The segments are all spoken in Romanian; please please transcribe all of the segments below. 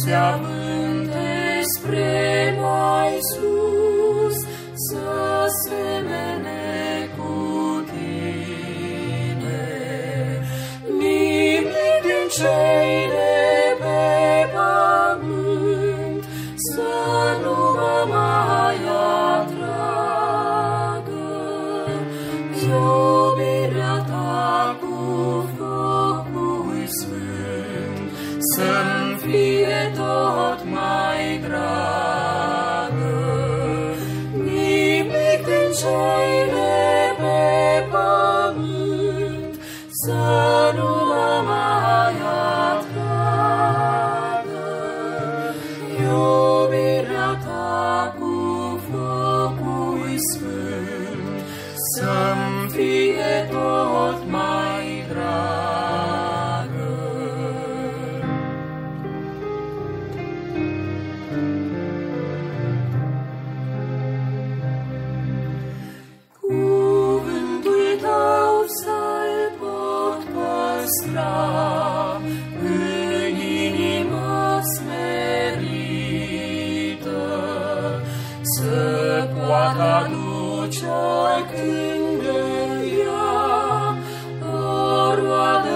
se avânte spre mai sus, să semene cu tine. Nimic din cei de pe pământ să nu mă mai atragă. Iubirea ta cu focul sfânt să-mi fie tot mai dragă. Nimic din cei de pe pământ să nu mă mai atragă. Iubirea ta cu focul sfânt să-mi fie tot mai dragă. Cuvântul tău să-l pot păstra în inimă smerită, să poată aduce oricând în ea o roadă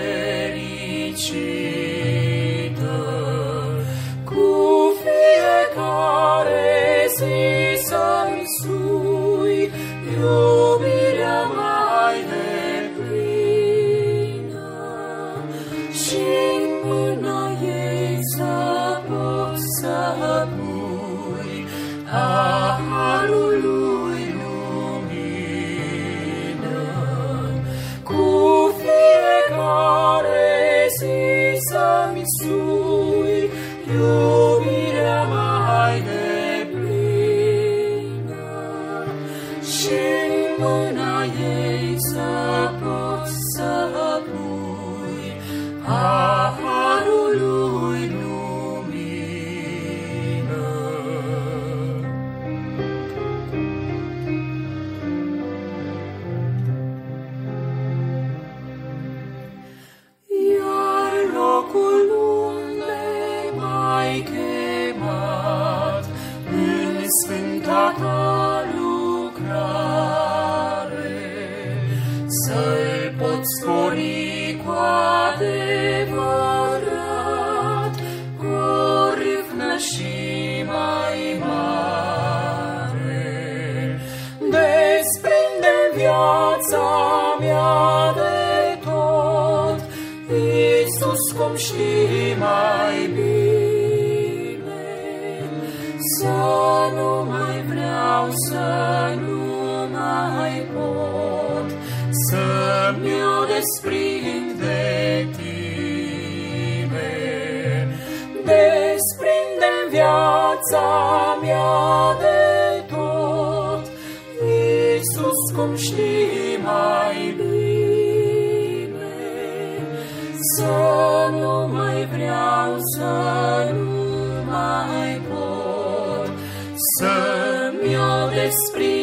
fericită. Cu fiecare zi să-mi sui iubirea mai deplină și în mâna ei să pot să pui harul lui lumină. Cu fiecare zi să-mi sui iubirea mai deplină și în mâna ei să pot să pui harul lui lumină. Iar locul unde m-ai chemat în sfânta ta lucrare, să-l pot spori cu adevărat, cu o râvnă și mai mare. Desprinde viața mea de tot, Iisus, cum știi mai bine, să nu mai vreau, să nu mai pot, să-mi-o desprind de tine. Desprinde-mi viața mea de tot, Iisus, cum știi mai bine, să nu mai vreau, să nu mai pot, să-mi-o desprind